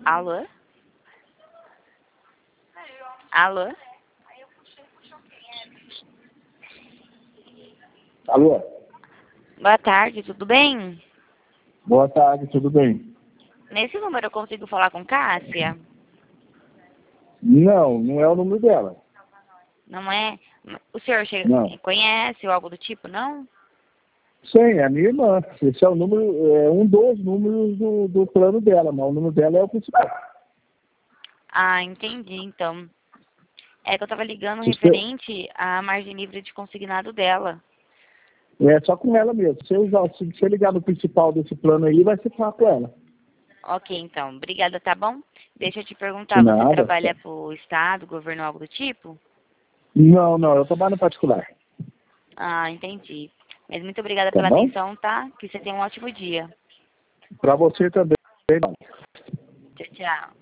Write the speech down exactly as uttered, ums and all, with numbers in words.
Alô? Alô? Alô? Boa tarde, tudo bem? Boa tarde, tudo bem? Nesse número eu consigo falar com Cássia? Não, não é o número dela. Não é? O senhor chega, Não. conhece ou algo do tipo, não? Sim, é a minha irmã. Esse é o número, é um dos números do, do plano dela, mas o número dela é o principal. Ah, entendi, então. É que eu tava ligando Se você- referente à margem livre de consignado dela. É só com ela mesmo. Se eu, usar, se você ligar no principal desse plano aí, vai ser falar com ela. Ok, então. Obrigada, tá bom? Deixa eu te De perguntar, você nada. trabalha pro Estado, governo, algo do tipo? Não, não, eu trabalho no particular. Ah, entendi. Mas muito obrigada Tá pela bom? atenção, tá? Que você tenha um ótimo dia. Para você também. Tchau, tchau.